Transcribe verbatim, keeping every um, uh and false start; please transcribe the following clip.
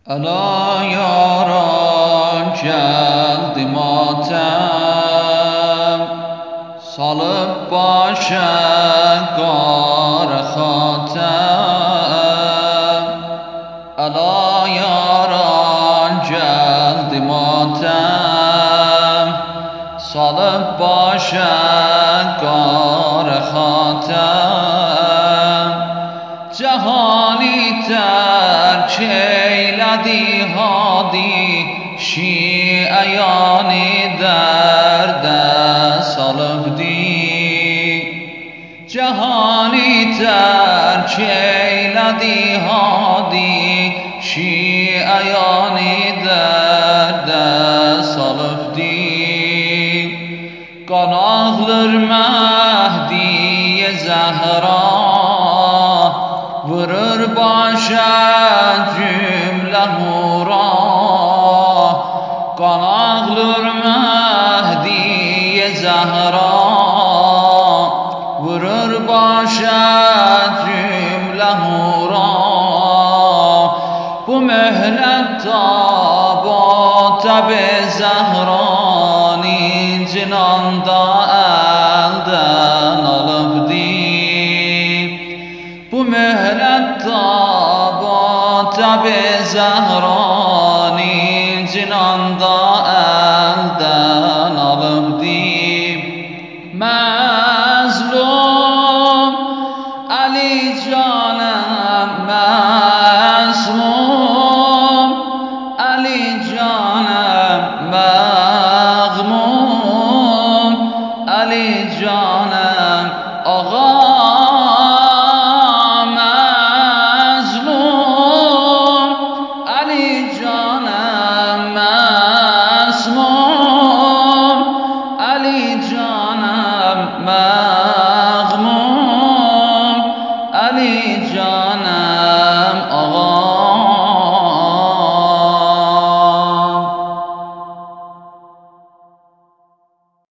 الا یاران جلد ماتم صلب باشد گار خاتم. الا یاران جلد ماتم صلب باشد گار خاتم. جهانی تر چیلدی هادی شیعیانی درد صلب دی. جهانی تر چیلدی هادی شیعیانی درد صلب دی. قناغلر مهدی زهرا vurur başa cümle hura. Qanağlır Mehdiye Zehra vurur başa cümle hura. Bu mühlet tabata be Zehrani cinanda elden alıp di. Bu mühlet tabata be Zehra